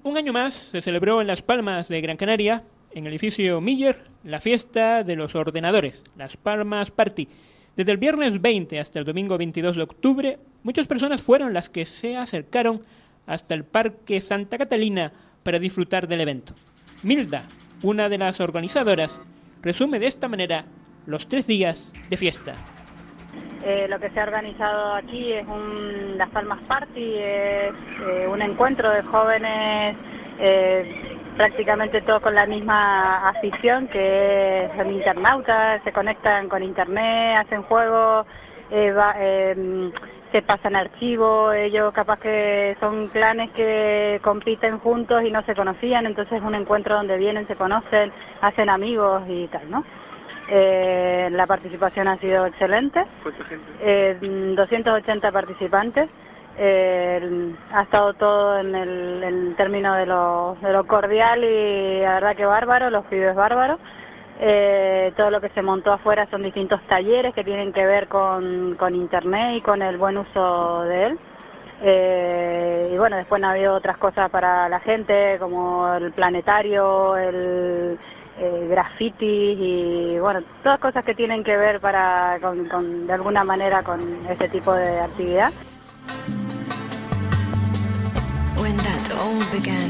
Un año más se celebró en Las Palmas de Gran Canaria, en el edificio Miller, la fiesta de los ordenadores, Las Palmas Party. Desde el viernes 20 hasta el domingo 22 de octubre, muchas personas fueron las que se acercaron hasta el Parque Santa Catalina para disfrutar del evento. Milda, una de las organizadoras, resume de esta manera los 3 días de fiesta. Lo que se ha organizado aquí es Las Palmas Party, es un encuentro de jóvenes prácticamente todos con la misma afición, que es el internauta, se conectan con internet, hacen juegos, se pasan archivos, ellos capaz que son clanes que compiten juntos y no se conocían, entonces es un encuentro donde vienen, se conocen, hacen amigos y tal, ¿no? La participación ha sido excelente. ¿Cuánta gente? 280 participantes. Ha estado todo en el término de lo cordial y la verdad que bárbaro, los pibes bárbaros. Todo lo que se montó afuera son distintos talleres que tienen que ver con internet y con el buen uso de él. Y bueno, después ha habido otras cosas para la gente como el planetario, el grafitis y bueno, todas cosas que tienen que ver de alguna manera con este tipo de actividad. When that all began.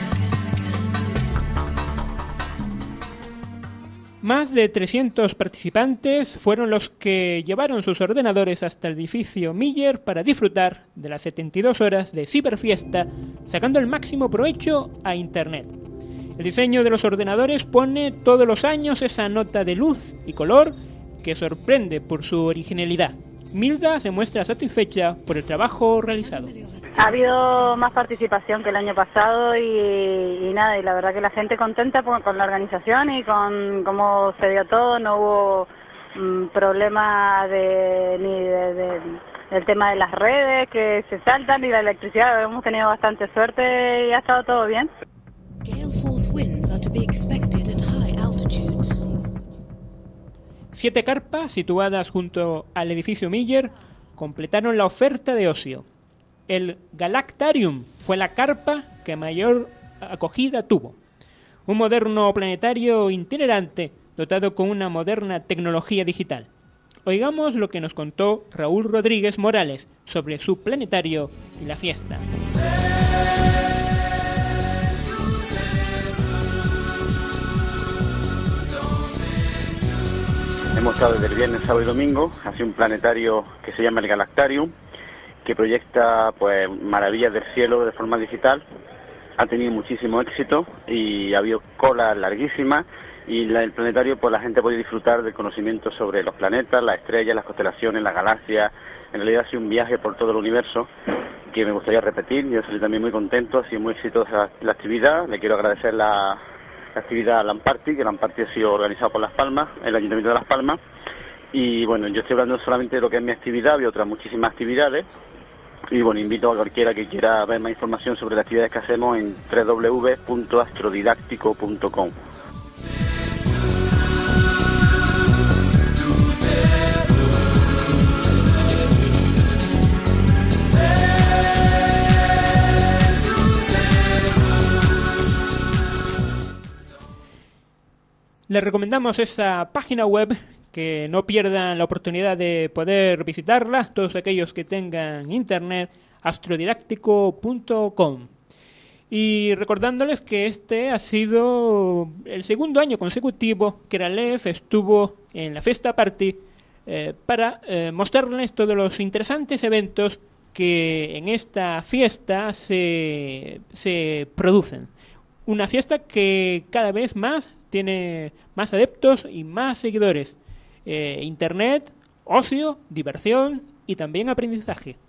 Más de 300 participantes fueron los que llevaron sus ordenadores hasta el edificio Miller para disfrutar de las 72 horas de ciberfiesta, sacando el máximo provecho a Internet. El diseño de los ordenadores pone todos los años esa nota de luz y color que sorprende por su originalidad. Milda se muestra satisfecha por el trabajo realizado. Ha habido más participación que el año pasado y nada, y la verdad que la gente contenta con la organización y con cómo se dio todo. No hubo problema del tema de las redes que se saltan y la electricidad. Hemos tenido bastante suerte y ha estado todo bien. Gale force winds are to be expected at high altitudes. 7 carpas situadas junto al edificio Miller completaron la oferta de ocio. El Galactarium fue la carpa que mayor acogida tuvo. Un moderno planetario itinerante dotado con una moderna tecnología digital. Oigamos lo que nos contó Raúl Rodríguez Morales sobre su planetario y la fiesta. Hemos estado desde el viernes, sábado y domingo. Hace un planetario que se llama el Galactarium, que proyecta pues maravillas del cielo de forma digital. Ha tenido muchísimo éxito y ha habido colas larguísimas y el planetario pues la gente puede disfrutar del conocimiento sobre los planetas, las estrellas, las constelaciones, las galaxias. En realidad ha sido un viaje por todo el universo que me gustaría repetir. Yo estoy también muy contento, ha sido muy exitosa la actividad. Le quiero agradecer la actividad Lamparty, que Lamparty ha sido organizado por Las Palmas, el Ayuntamiento de Las Palmas. Y bueno, yo estoy hablando solamente de lo que es mi actividad, había otras muchísimas actividades. Y bueno, invito a cualquiera que quiera ver más información sobre las actividades que hacemos en www.astrodidáctico.com. Les recomendamos esa página web, que no pierdan la oportunidad de poder visitarla, todos aquellos que tengan internet, astrodidáctico.com. Y recordándoles que este ha sido el segundo año consecutivo que la LEF estuvo en la Fiesta Party para mostrarles todos los interesantes eventos que en esta fiesta se producen. Una fiesta que cada vez más tiene más adeptos y más seguidores. Internet, ocio, diversión y también aprendizaje.